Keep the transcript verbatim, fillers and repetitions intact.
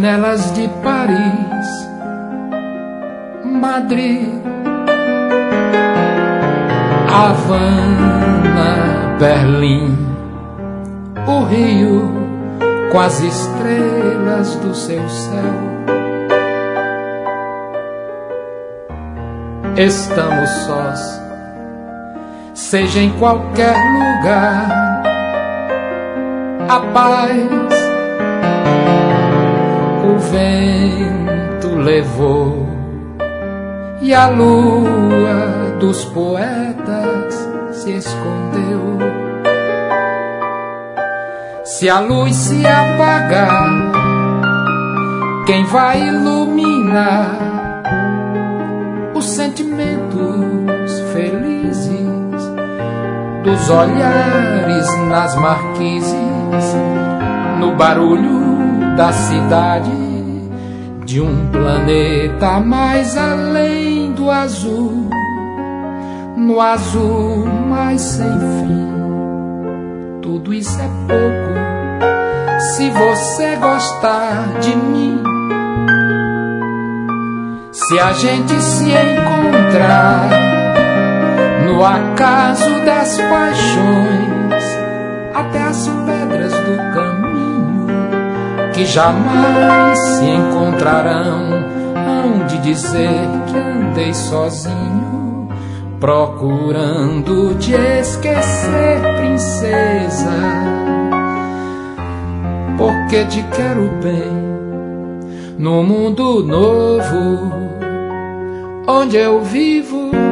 janelas de Paris, Madrid, Havana, Berlim, o Rio com as estrelas do seu céu. Estamos sós, seja em qualquer lugar, a paz o vento levou e a lua dos poetas se escondeu. Se a luz se apagar, quem vai iluminar os sentimentos felizes dos olhares nas marquises, no barulho da cidade, de um planeta mais além do azul, no azul mais sem fim. Tudo isso é pouco se você gostar de mim. Se a gente se encontrar no acaso das paixões, até as pedras do caminho que jamais se encontrarão hão de dizer que andei sozinho, procurando te esquecer, princesa, porque te quero bem no mundo novo onde eu vivo.